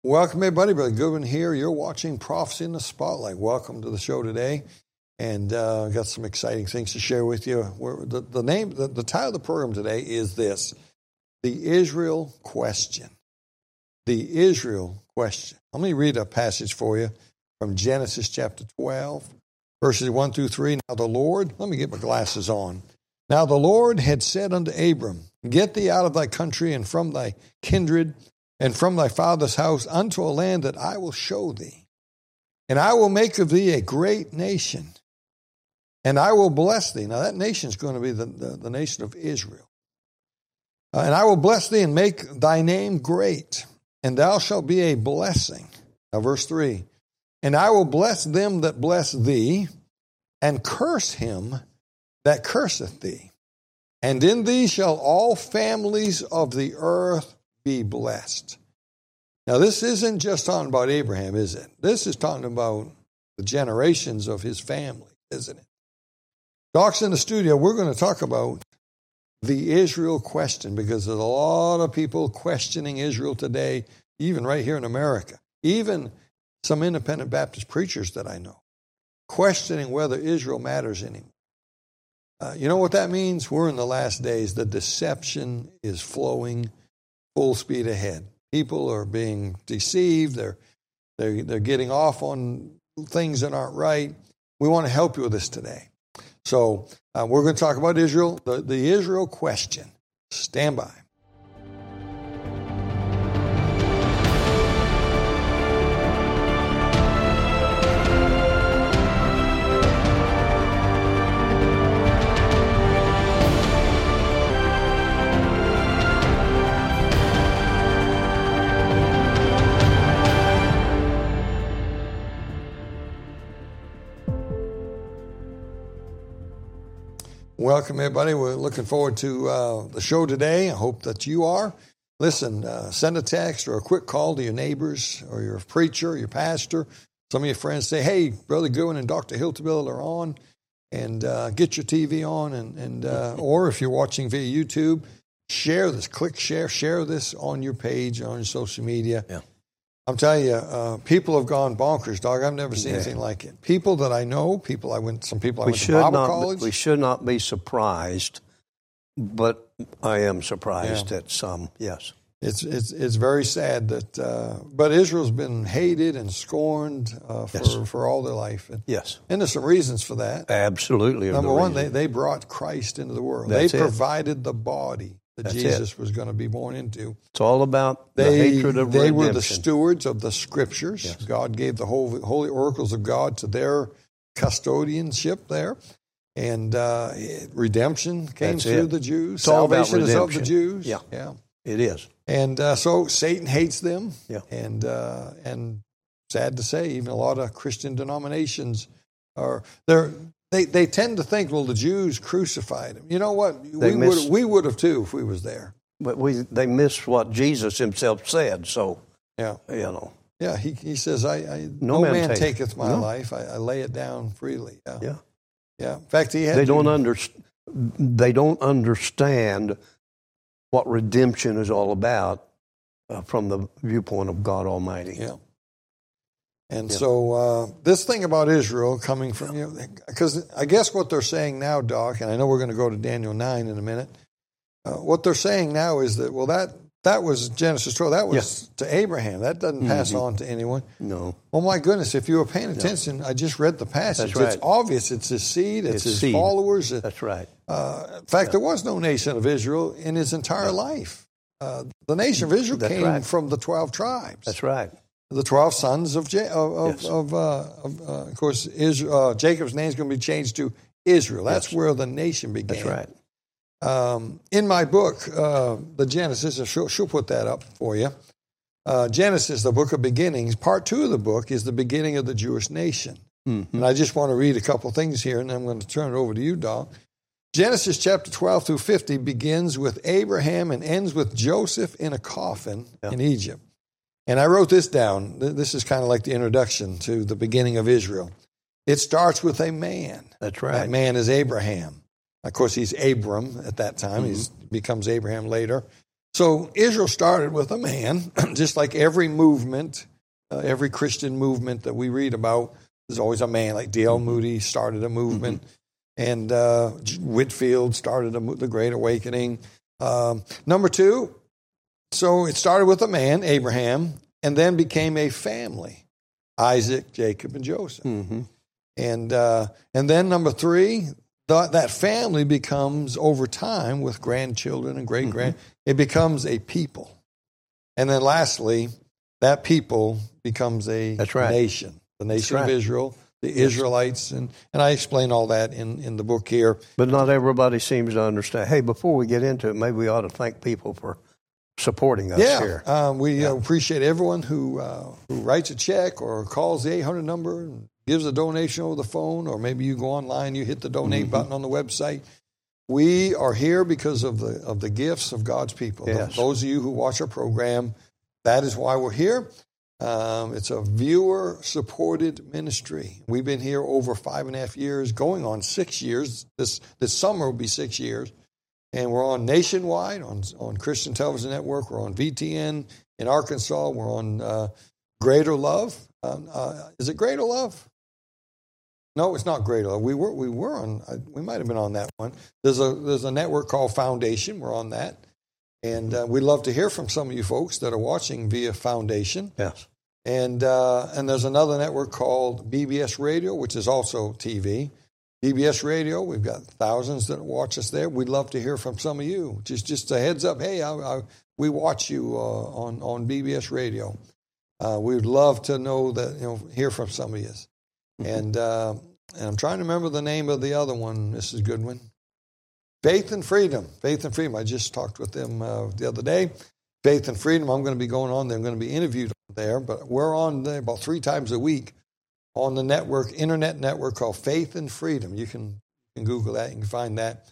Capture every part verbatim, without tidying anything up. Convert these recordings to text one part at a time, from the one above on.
Welcome, everybody. Brother Goodwin here. You're watching Prophecy in the Spotlight. Welcome to the show today. And uh, got some exciting things to share with you. We're, the, the name, the, the title of the program today is this: The Israel Question. The Israel Question. Let me read a passage for you from Genesis chapter twelve, verses one through three. Now the Lord, let me get my glasses on. Now the Lord had said unto Abram, Get thee out of thy country and from thy kindred and from thy father's house unto a land that I will show thee. And I will make of thee a great nation, and I will bless thee. Now that nation is going to be the, the, the nation of Israel. Uh, and I will bless thee and make thy name great, and thou shalt be a blessing. Now verse three. And I will bless them that bless thee, and curse him that curseth thee. And in thee shall all families of the earth be blessed. Now, this isn't just talking about Abraham, is it? This is talking about the generations of his family, isn't it? Doc's in the studio. We're going to talk about the Israel question, because there's a lot of people questioning Israel today, even right here in America. Even some independent Baptist preachers that I know, questioning whether Israel matters anymore. Uh, you know what that means? We're in the last days. The deception is flowing full speed ahead. People are being deceived. They're, they're, they're getting off on things that aren't right. We want to help you with this today. So uh, we're going to talk about Israel, the, the Israel question. Stand by. Welcome, everybody. We're looking forward to uh, the show today. I hope that you are. Listen, uh, send a text or a quick call to your neighbors or your preacher, your pastor. Some of your friends say, hey, Brother Goodwin and Doctor Hilteville are on, and uh, get your T V on. and, and uh, Or if you're watching via YouTube, share this. Click share. Share this on your page, on your social media. Yeah. I'm telling you, uh, people have gone bonkers, dog. I've never seen yeah. anything like it. People that I know, people I went, some people I we went to Bible not, college. We should not be surprised, but I am surprised yeah. at some. Yes, it's it's it's very sad that. Uh, but Israel's been hated and scorned uh, for yes. for all their life. And, yes, and there's some reasons for that. Absolutely. Number the one, they they brought Christ into the world. That's they it. provided the body that That's Jesus it. was going to be born into. It's all about they, the hatred of They redemption. were the stewards of the Scriptures. Yes. God gave the whole, holy oracles of God to their custodianship there. And uh, redemption came That's through it. the Jews. It's Salvation all is about of the redemption. Jews. Yeah, yeah. It is. And uh, so Satan hates them. Yeah. And, uh, and sad to say, even a lot of Christian denominations are... they're. They they tend to think, well, the Jews crucified him. You know what? They we miss, would we would have too if we was there. But we they miss what Jesus himself said. So yeah, you know. Yeah, he he says, "I, I no, no man, man take, taketh my no. life; I, I lay it down freely." Yeah, yeah. yeah. In fact, he had. They to, don't under, They don't understand what redemption is all about uh, from the viewpoint of God Almighty. Yeah. And yeah. so uh, this thing about Israel coming from you, because I guess what they're saying now, Doc, and I know we're going to go to Daniel nine in a minute. Uh, what they're saying now is that, well, that that was Genesis twelve. That was yeah. to Abraham. That doesn't pass mm-hmm. on to anyone. No. Oh, my goodness. If you were paying attention, no. I just read the passage. That's right. It's obvious. It's his seed. It's, it's his seed. followers. That's right. Uh, in fact, yeah. there was no nation of Israel in his entire no. life. Uh, the nation of Israel That's came right. from the twelve tribes. That's right. The twelve sons of, ja- of, of, yes. of, uh, of uh, of course, Israel, uh, Jacob's name is going to be changed to Israel. That's yes. where the nation began. That's right. Um, in my book, uh, the Genesis, she'll, she'll put that up for you. Uh, Genesis, the book of beginnings, part two of the book is the beginning of the Jewish nation. Mm-hmm. And I just want to read a couple things here, and then I'm going to turn it over to you, Doc. Genesis chapter twelve through fifty begins with Abraham and ends with Joseph in a coffin yeah. in Egypt. And I wrote this down. This is kind of like the introduction to the beginning of Israel. It starts with a man. That's right. That man is Abraham. Of course, he's Abram at that time. Mm-hmm. He becomes Abraham later. So Israel started with a man, just like every movement, uh, every Christian movement that we read about, there's always a man. Like D L Mm-hmm. Moody started a movement, mm-hmm. and uh, Whitefield started a, the Great Awakening. Um, number two, so it started with a man, Abraham, and then became a family, Isaac, Jacob, and Joseph. Mm-hmm. And uh, and then number three, the, that family becomes, over time, with grandchildren and great-grand, mm-hmm. it becomes a people. And then lastly, that people becomes a That's right. nation, the nation right. of Israel, the Israelites. And, and I explain all that in, in the book here. But not everybody seems to understand. Hey, before we get into it, maybe we ought to thank people for supporting us yeah, here. Um, we yeah. uh, appreciate everyone who uh, who writes a check or calls the eight hundred number and gives a donation over the phone, or maybe you go online, you hit the donate mm-hmm. button on the website. We are here because of the of the gifts of God's people. Yes. Those of you who watch our program, that is why we're here. Um, it's a viewer-supported ministry. We've been here over five and a half years, going on six years. This this summer will be six years. And we're on nationwide, on on Christian Television Network. We're on V T N in Arkansas. We're on uh, Greater Love. Uh, uh, is it Greater Love? No, it's not Greater Love. We were we were on. Uh, we might have been on that one. There's a there's a network called Foundation. We're on that, and uh, we'd love to hear from some of you folks that are watching via Foundation. Yes. And uh, and there's another network called B B S Radio, which is also T V. B B S Radio, we've got thousands that watch us there. We'd love to hear from some of you. Just just a heads up, hey, I, I, we watch you uh, on, on B B S Radio. Uh, we would love to know that, you know, hear from some of you. Mm-hmm. And, uh, and I'm trying to remember the name of the other one, Missus Goodwin. Faith and Freedom. Faith and Freedom. I just talked with them uh, the other day. Faith and Freedom, I'm going to be going on there. I'm going to be interviewed there, but we're on there about three times a week on the network, internet network called Faith and Freedom. You can, you can Google that. You can find that.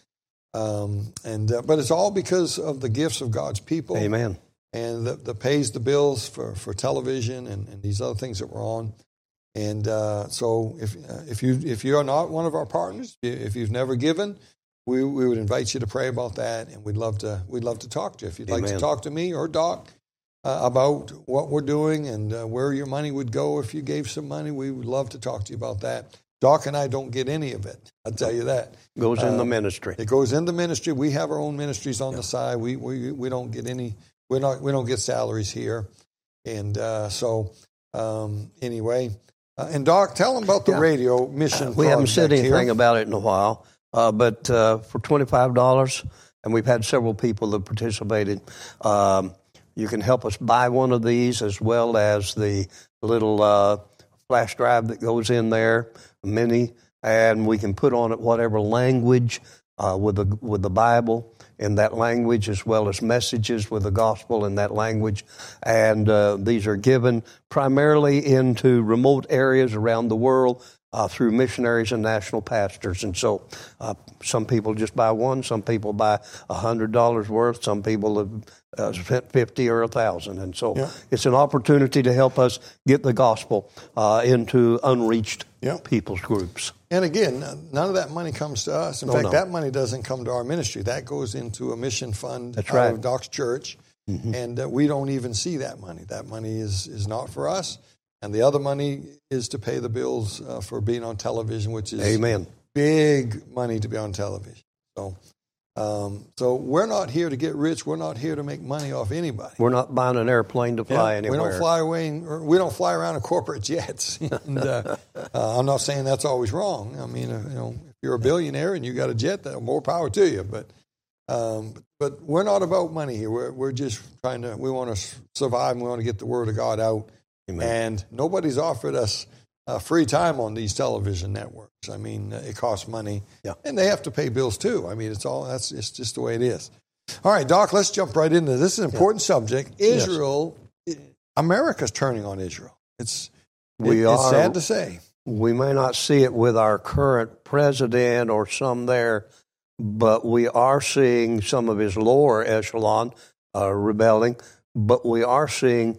Um, and uh, but it's all because of the gifts of God's people. Amen. And that, that pays the bills for, for television and, and these other things that we're on. And uh, so if uh, if you if you are not one of our partners, if you've never given, we we would invite you to pray about that, and we'd love to we'd love to talk to you. If you'd Amen. Like to talk to me or Doc Uh, about what we're doing and uh, where your money would go if you gave some money, we would love to talk to you about that. Doc and I don't get any of it. I'll tell you that. It goes uh, in the ministry. It goes in the ministry. We have our own ministries on yeah. the side. We we we don't get any. We're not. We don't get salaries here, and uh, so um, anyway. Uh, and Doc, tell them about the yeah. radio mission. Uh, we haven't said anything here. about it in a while, uh, but uh, for twenty-five dollars, and we've had several people that participated. Um, You can help us buy one of these, as well as the little uh, flash drive that goes in there, mini, and we can put on it whatever language uh, with the with the Bible in that language, as well as messages with the gospel in that language. And uh, these are given primarily into remote areas around the world uh, through missionaries and national pastors. And so uh, some people just buy one, some people buy one hundred dollars worth, some people have Uh, spent fifty or a thousand, and so yeah. it's an opportunity to help us get the gospel uh, into unreached yeah. people's groups. And again, none of that money comes to us. In no, fact, no. that money doesn't come to our ministry. That goes into a mission fund That's out right. of Doc's church, mm-hmm. and uh, we don't even see that money. That money is is not for us, and the other money is to pay the bills uh, for being on television, which is Amen. Big money to be on television. So. Um, so we're not here to get rich. We're not here to make money off anybody. We're not buying an airplane to fly yeah, anywhere. We don't fly away. In, we don't fly around in corporate jets. and, uh, uh, I'm not saying that's always wrong. I mean, uh, you know, if you're a billionaire and you got a jet, that more power to you. But um, but we're not about money here. We're we're just trying to. We want to survive. And we want to get the word of God out. Amen. And nobody's offered us uh, free time on these television networks. I mean, uh, it costs money, yeah. and they have to pay bills too. I mean, it's all that's it's just the way it is. All right, Doc, let's jump right into this. This is an important yeah. subject. Israel, yes. America's turning on Israel. It's we it, are, it's sad to say. We may not see it with our current president or some there, but we are seeing some of his lower echelon uh, rebelling. But we are seeing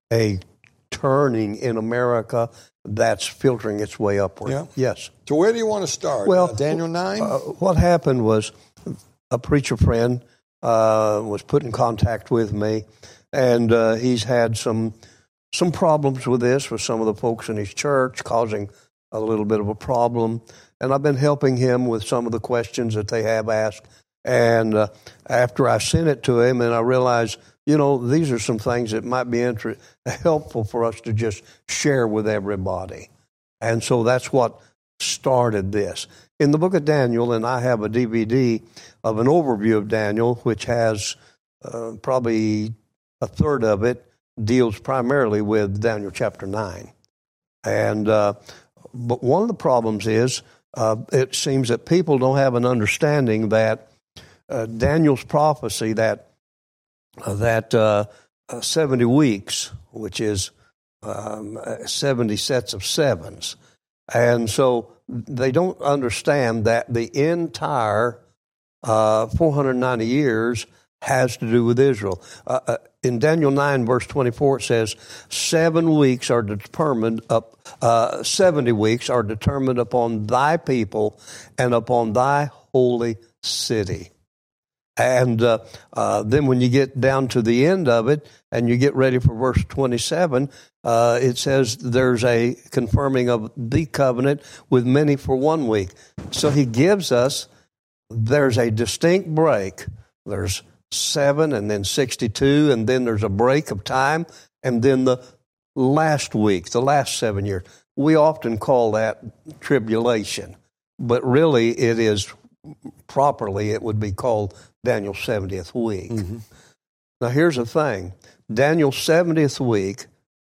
a turning in America that's filtering its way upward. Yeah. Yes. So where do you want to start? Well, uh, Daniel nine? Uh, what happened was a preacher friend uh, was put in contact with me, and uh, he's had some some problems with this with some of the folks in his church, causing a little bit of a problem. And I've been helping him with some of the questions that they have asked. And uh, after I sent it to him, and I realized, you know, these are some things that might be inter- helpful for us to just share with everybody. And so that's what started this. In the book of Daniel, and I have a D V D of an overview of Daniel, which has uh, probably a third of it deals primarily with Daniel chapter nine. And uh, but one of the problems is uh, it seems that people don't have an understanding that uh, Daniel's prophecy, that uh, that uh, uh, seventy weeks, which is um, seventy sets of sevens, and so they don't understand that the entire uh, four hundred ninety years has to do with Israel. Uh, uh, in Daniel nine, verse twenty-four, it says, seven weeks are determined up, uh, seventy weeks are determined upon thy people and upon thy holy city. And uh, uh, then when you get down to the end of it and you get ready for verse twenty-seven, uh, it says there's a confirming of the covenant with many for one week. So he gives us, there's a distinct break. There's seven and then sixty-two, and then there's a break of time, and then the last week, the last seven years. We often call that tribulation, but really it is, properly it would be called Daniel's seventieth week. Mm-hmm. Now here's the thing. Daniel's seventieth week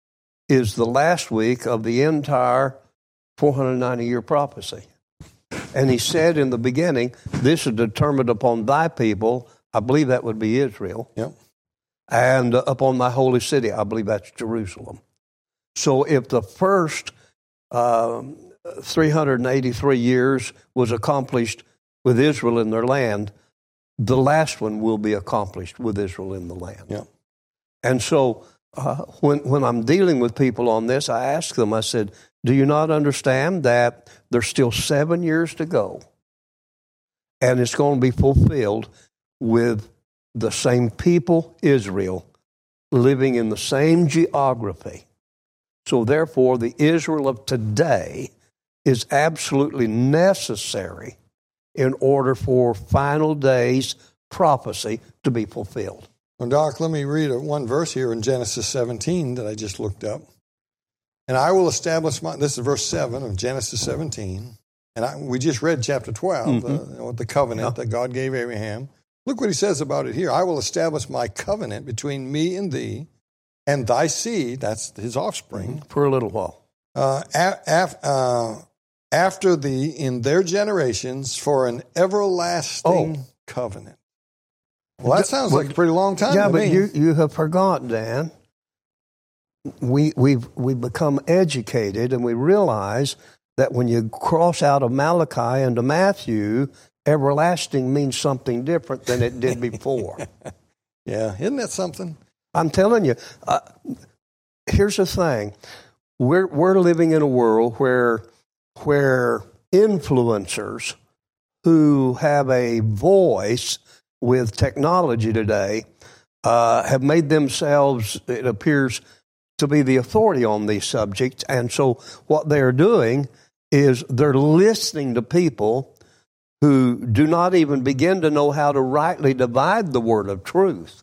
is the last week of the entire four hundred ninety year prophecy. And he said in the beginning, this is determined upon thy people. I believe that would be Israel. Yep. And uh, upon my holy city, I believe that's Jerusalem. So if the first um, three hundred eighty-three years was accomplished with Israel in their land, the last one will be accomplished with Israel in the land. Yep. And so uh, when, when I'm dealing with people on this, I ask them, I said, do you not understand that there's still seven years to go? And it's going to be fulfilled with the same people, Israel, living in the same geography. So therefore, the Israel of today is absolutely necessary in order for final days prophecy to be fulfilled. Well, Doc, let me read one verse here in Genesis seventeen that I just looked up. And I will establish my, this is verse seven of Genesis seventeen. And I, we just read chapter twelve, mm-hmm. uh, you know, the covenant yeah. that God gave Abraham. Look what he says about it here. I will establish my covenant between me and thee and thy seed, that's his offspring. For a little while. Uh, af, af, uh, after thee in their generations for an everlasting oh. covenant. Well, that sounds like a pretty long time yeah, to but me. You, you have forgotten, Dan. We, we've, we've become educated and we realize that when you cross out of Malachi into Matthew, everlasting means something different than it did before. Yeah, isn't that something? I'm telling you, uh, here's the thing. We're we're living in a world where where influencers who have a voice with technology today uh, have made themselves, it appears, to be the authority on these subjects. And so what they're doing is they're listening to people who do not even begin to know how to rightly divide the word of truth,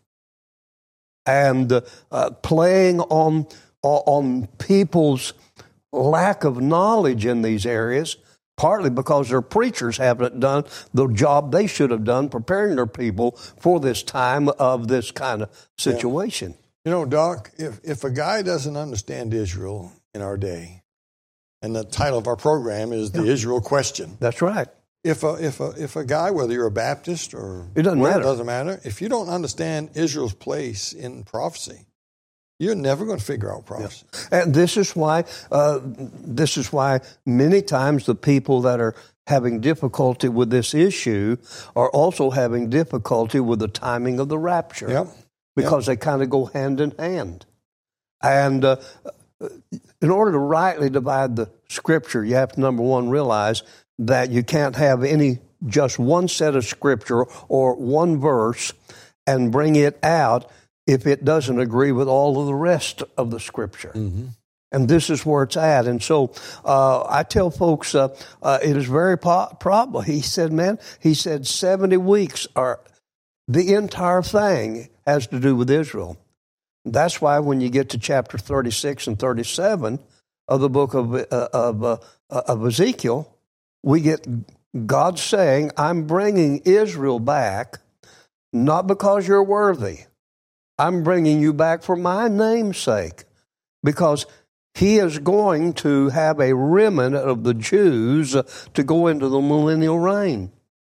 and uh, uh, playing on on people's lack of knowledge in these areas, partly because their preachers haven't done the job they should have done preparing their people for this time of this kind of situation. Yeah. You know, Doc, if, if a guy doesn't understand Israel in our day, and the title of our program is The yeah. Israel Question. That's right. If a if a if a guy, whether you're a Baptist or it doesn't matter, it doesn't matter. If you don't understand Israel's place in prophecy, you're never going to figure out prophecy. Yeah. And this is why uh, this is why many times the people that are having difficulty with this issue are also having difficulty with the timing of the rapture. Yep. Because yep. they kind of go hand in hand. And uh, in order to rightly divide the Scripture, you have to, number one, realize that you can't have any just one set of Scripture or one verse and bring it out if it doesn't agree with all of the rest of the Scripture. Mm-hmm. And this is where it's at. And so uh, I tell folks uh, uh, it is very po- probable. He said, man, he said seventy weeks are the entire thing has to do with Israel. That's why when you get to chapter thirty-six and thirty-seven of the book of, uh, of, uh, of Ezekiel, we get God saying, I'm bringing Israel back not because you're worthy. I'm bringing you back for my name's sake, because he is going to have a remnant of the Jews to go into the millennial reign.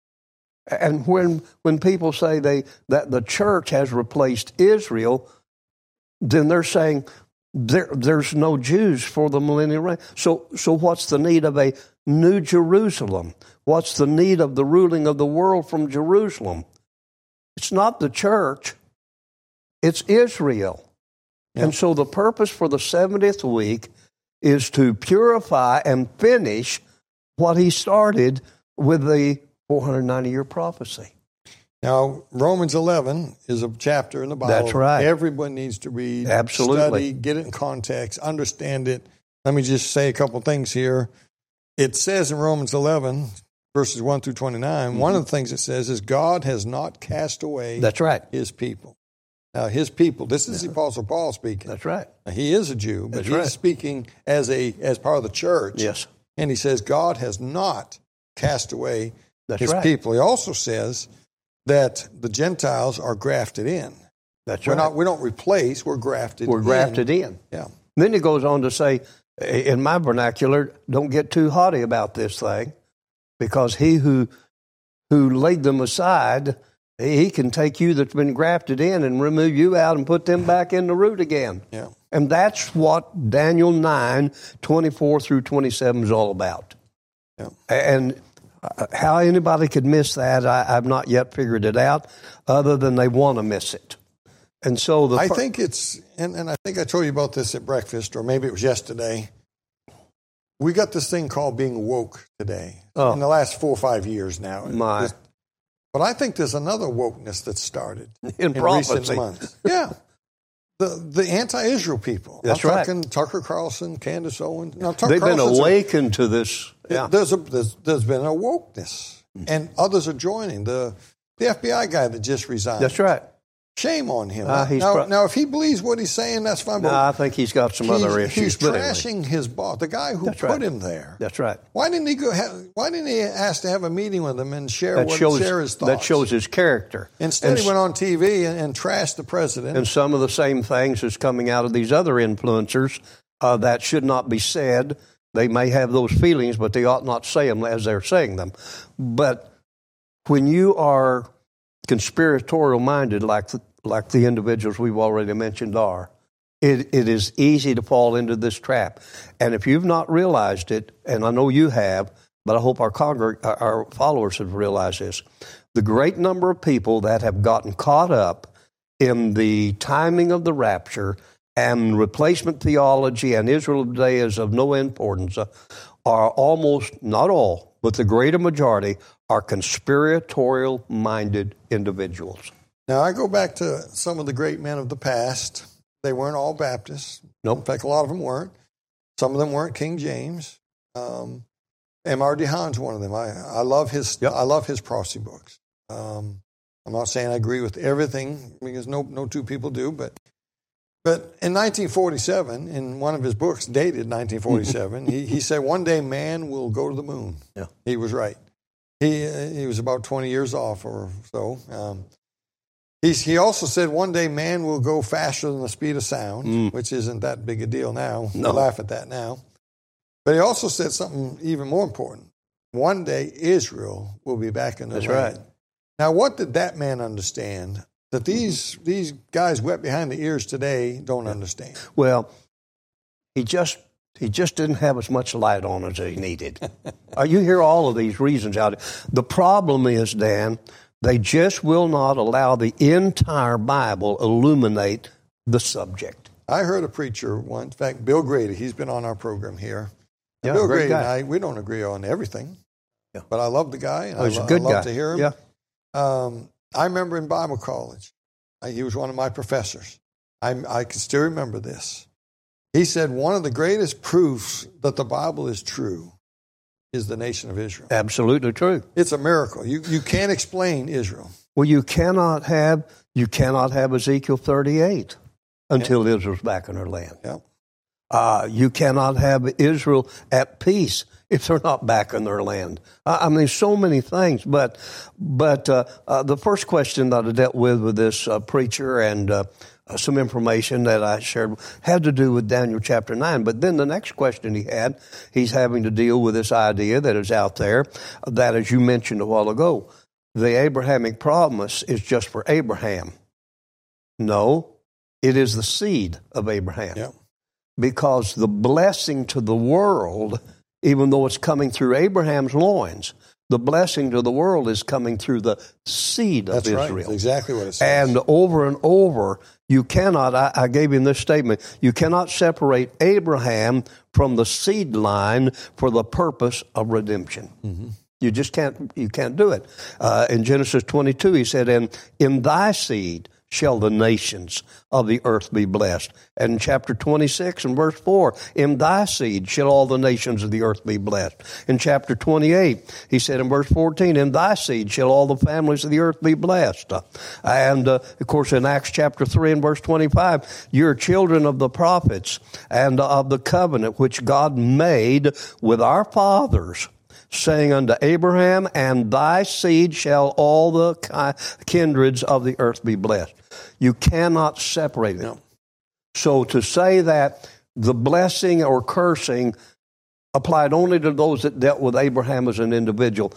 And when when people say they that the church has replaced Israel, then they're saying there, there's no Jews for the millennial reign. So, so what's the need of a new Jerusalem? What's the need of the ruling of the world from Jerusalem? It's not the church. It's Israel. Yeah. And so the purpose for the seventieth week is to purify and finish what he started with the four hundred ninety year prophecy. Now, Romans eleven is a chapter in the Bible. That's right. Everyone needs to read, Absolutely. study, get it in context, understand it. Let me just say a couple things here. It says in Romans eleven, verses one through twenty-nine, mm-hmm. one of the things it says is God has not cast away That's right. his people. Now, his people, this is the Apostle Paul speaking. That's right. Now, he is a Jew, but That's he's right. speaking as a as part of the church. Yes. And he says God has not cast away That's his right. people. He also says that the Gentiles are grafted in. That's we're right. Not, we don't replace, we're grafted We're in. grafted in. Yeah. Then he goes on to say, in my vernacular, don't get too haughty about this thing, because he who who laid them aside, he can take you that's been grafted in and remove you out and put them back in the root again. Yeah. And that's what Daniel nine, twenty-four through twenty-seven is all about. Yeah. And how anybody could miss that, I, I've not yet figured it out, other than they want to miss it. And so the I fir- think it's, and, and I think I told you about this at breakfast, or maybe it was yesterday. We got this thing called being woke today. Oh. In the last four or five years now. My. This, but I think there's another wokeness that started in, in prophecy. recent months. Yeah. The the anti-Israel people. That's I'm right. talking Tucker Carlson, Candace Owens. Now, Tucker They've been Carlson's awakened to this. a, Yeah. there's, a, there's, there's been a wokeness, and others are joining. The the F B I guy that just resigned. That's right. Shame on him. Uh, he's now, pro- now, if he believes what he's saying, that's fine. No, But I think he's got some he's, other issues. he's but anyway. trashing his boss, the guy who That's put right. him there. That's right. Why didn't he go? Have, why didn't he ask to have a meeting with him and share That what shows, share his thoughts? that shows his character. Instead, and, he went on T V and, and trashed the president. And some of the same things is coming out of these other influencers uh, that should not be said. They may have those feelings, but they ought not say them as they're saying them. But when you are conspiratorial minded, like the, like the individuals we've already mentioned are, it, it is easy to fall into this trap. And if you've not realized it, and I know you have, but I hope our congreg- our followers have realized this, the great number of people that have gotten caught up in the timing of the rapture and replacement theology and Israel today is of no importance uh, are almost, not all, but the greater majority are conspiratorial-minded individuals. Now, I go back to some of the great men of the past. They weren't all Baptists. Nope. In fact, a lot of them weren't. Some of them weren't King James. Um, M R DeHaan's one of them. I, I love his Yep. I love his prophecy books. Um, I'm not saying I agree with everything, because no no two people do, but but in nineteen forty-seven, in one of his books dated nineteen forty-seven, he, he said, one day man will go to the moon. Yeah. He was right. He uh, he was about twenty years off or so. Um, he's, he also said one day man will go faster than the speed of sound, Mm. which isn't that big a deal now. No. We laugh at that now. But he also said something even more important. One day Israel will be back in the That's land. right. Now, what did that man understand that these these guys wet behind the ears today don't understand? Well, he just he just didn't have as much light on as he needed. uh, you hear all of these reasons out. The problem is, Dan, they just will not allow the entire Bible illuminate the subject. I heard a preacher once, in fact, Bill Grady, he's been on our program here. Yeah, Bill great Grady and guy. I, we don't agree on everything, Yeah. but I love the guy, and Oh, he's I, a lo- good I love guy. to hear him. Yeah. Um, I remember in Bible college, He was one of my professors. I, I can still remember this. He said one of the greatest proofs that the Bible is true is the nation of Israel. Absolutely true. It's a miracle. You you can't explain Israel. Well, you cannot have you cannot have Ezekiel thirty-eight until yep. Israel's back in their land. Yep. Uh, you cannot have Israel at peace if they're not back in their land. I, I mean, so many things. But but uh, uh, the first question that I dealt with with this uh, preacher and uh, uh, some information that I shared had to do with Daniel chapter nine. But then the next question he had, he's having to deal with this idea that is out there that, as you mentioned a while ago, the Abrahamic promise is just for Abraham. No, it is the seed of Abraham. Yep. Because the blessing to the world, even though it's coming through Abraham's loins, the blessing to the world is coming through the seed of That's Israel. Right. That's exactly what it says. And over and over, you cannot, I, I gave him this statement, you cannot separate Abraham from the seed line for the purpose of redemption. Mm-hmm. You just can't, you can't do it. Uh, in Genesis twenty-two, he said, and in thy seed shall the nations of the earth be blessed. And in chapter twenty-six and verse four, in thy seed shall all the nations of the earth be blessed. In chapter twenty-eight, he said in verse fourteen, in thy seed shall all the families of the earth be blessed. And, uh, of course, in Acts chapter three and verse twenty-five, you're children of the prophets and of the covenant which God made with our fathers, saying unto Abraham, and thy seed shall all the kindreds of the earth be blessed. You cannot separate it. No. So to say that the blessing or cursing applied only to those that dealt with Abraham as an individual,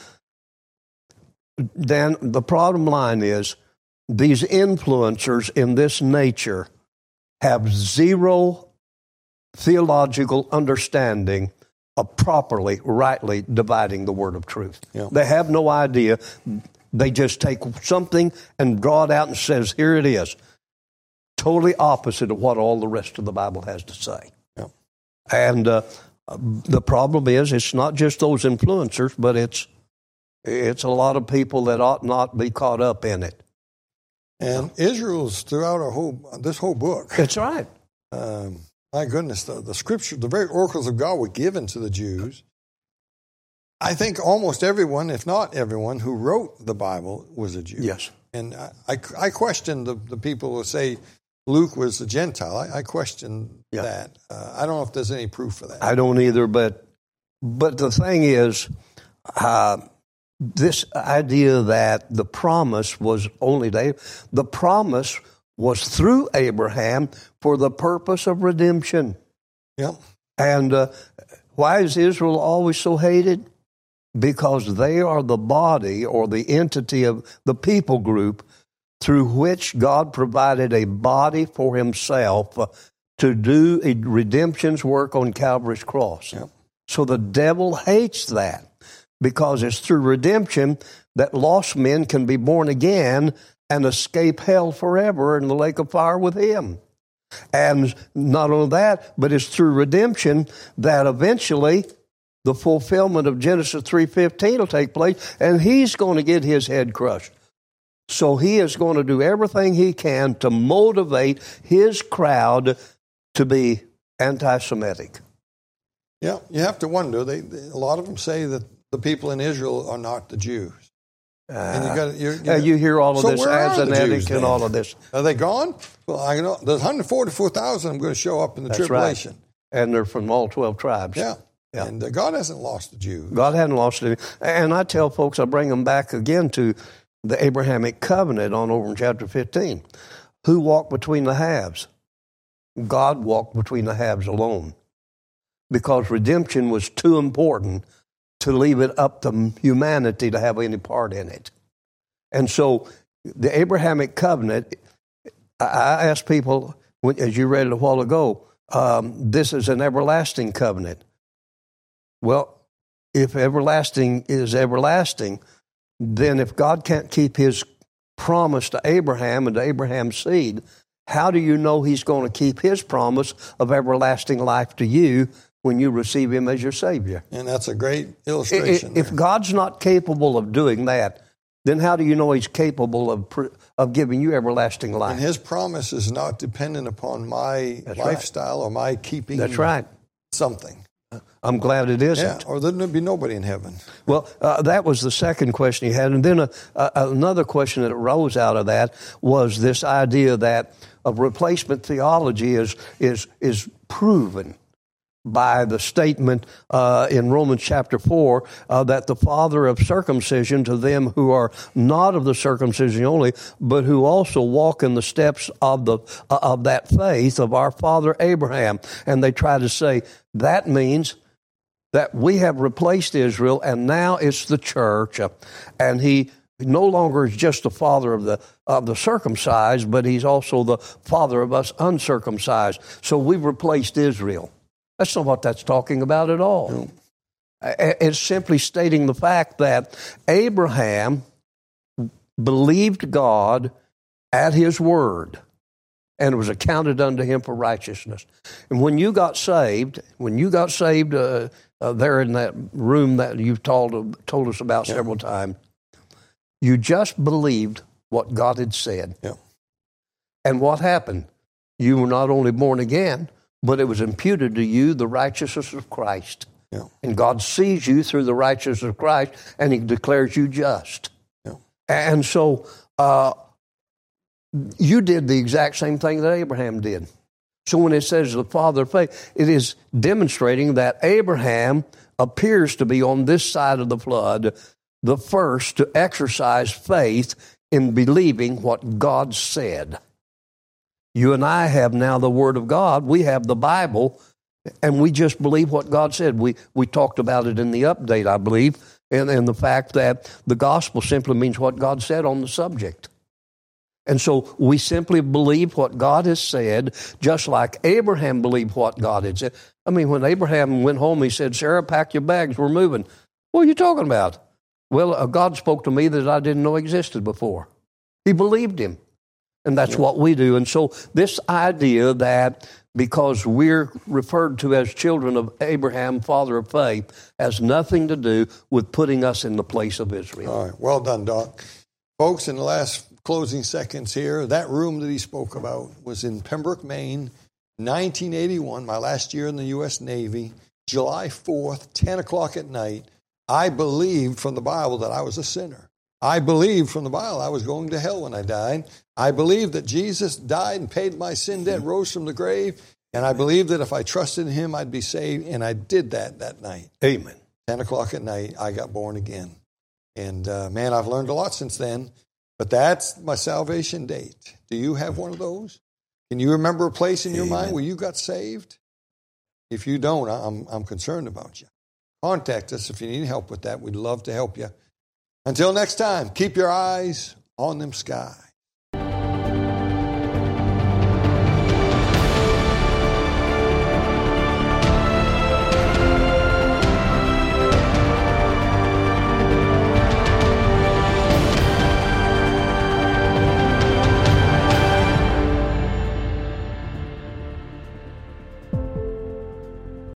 then the bottom line is these influencers in this nature have zero theological understanding of properly, rightly dividing the word of truth. Yeah. They have no idea. They just take something and draw it out and says, here it is. Totally opposite of what all the rest of the Bible has to say. Yeah. And uh, the problem is it's not just those influencers, but it's it's a lot of people that ought not be caught up in it. And Israel's throughout our whole this whole book. That's right. Um, My goodness, the, the scripture, the very oracles of God were given to the Jews. I think almost everyone, if not everyone, who wrote the Bible was a Jew. Yes. And I, I, I question the, the people who say Luke was a Gentile. I, I question yeah. that. Uh, I don't know if there's any proof for that. I don't either, but but the thing is, uh, this idea that the promise was only to the promise was through Abraham for the purpose of redemption. Yep. And uh, why is Israel always so hated? Because they are the body or the entity of the people group through which God provided a body for himself uh, to do a redemption's work on Calvary's cross. Yep. So the devil hates that because it's through redemption that lost men can be born again and escape hell forever in the lake of fire with him. And not only that, but it's through redemption that eventually the fulfillment of Genesis three fifteen will take place, and he's going to get his head crushed. So he is going to do everything he can to motivate his crowd to be anti-Semitic. Yeah, you have to wonder. They, they, a lot of them say that the people in Israel are not the Jews. Uh, and you, got, you're, you're, uh, you hear all of so this Asiatic and all of this. Are they gone? Well, I know there's one hundred forty-four thousand. I'm going to show up in the That's tribulation, right. And they're from all twelve tribes. Yeah, yeah. And uh, God hasn't lost the Jews. God hasn't lost it. And I tell folks, I bring them back again to the Abrahamic covenant on over in chapter fifteen. Who walked between the halves? God walked between the halves alone, because redemption was too important to leave it up to humanity to have any part in it. And so the Abrahamic covenant, I asked people, as you read it a while ago, um, this is an everlasting covenant. Well, if everlasting is everlasting, then if God can't keep his promise to Abraham and to Abraham's seed, how do you know he's going to keep his promise of everlasting life to you when you receive him as your Savior? And that's a great illustration. If, if God's not capable of doing that, then how do you know he's capable of of giving you everlasting life? And his promise is not dependent upon my That's lifestyle right. or my keeping That's right. something. I'm glad it isn't. Yeah, or there'd be nobody in heaven. Well, uh, that was the second question you had. And then a, a, another question that arose out of that was this idea that of replacement theology is is is proven by the statement uh, in Romans chapter four uh, that the father of circumcision to them who are not of the circumcision only, but who also walk in the steps of the uh, of that faith of our father Abraham. And they try to say that means that we have replaced Israel and now it's the church, uh, and he no longer is just the father of the of the circumcised, but he's also the father of us uncircumcised. So we've replaced Israel. That's not what that's talking about at all. No. It's simply stating the fact that Abraham believed God at his word, and it was accounted unto him for righteousness. And when you got saved, when you got saved uh, uh, there in that room that you've told, told us about yeah. several times, you just believed what God had said. Yeah. And what happened? You were not only born again, but it was imputed to you the righteousness of Christ. Yeah. And God sees you through the righteousness of Christ, and he declares you just. Yeah. And so uh, you did the exact same thing that Abraham did. So when it says the father of faith, it is demonstrating that Abraham appears to be on this side of the flood, the first to exercise faith in believing what God said. You and I have now the Word of God. We have the Bible, and we just believe what God said. We we talked about it in the update, I believe, and, and the fact that the gospel simply means what God said on the subject. And so we simply believe what God has said, just like Abraham believed what God had said. I mean, when Abraham went home, he said, Sarah, pack your bags, we're moving. What are you talking about? Well, uh, God spoke to me that I didn't know existed before. He believed him. And that's what we do. And so this idea that because we're referred to as children of Abraham, father of faith, has nothing to do with putting us in the place of Israel. All right. Well done, Doc. Folks, in the last closing seconds here, that room that he spoke about was in Pembroke, Maine, nineteen eighty-one, my last year in the U S Navy, July fourth, ten o'clock at night. I believed from the Bible that I was a sinner. I believed from the Bible I was going to hell when I died. I believed that Jesus died and paid my sin debt, rose from the grave, and I believed that if I trusted in him, I'd be saved, and I did that that night. Amen. ten o'clock at night, I got born again. And, uh, man, I've learned a lot since then, but that's my salvation date. Do you have one of those? Can you remember a place in your Amen. Mind where you got saved? If you don't, I'm, I'm concerned about you. Contact us if you need help with that. We'd love to help you. Until next time, keep your eyes on them skies.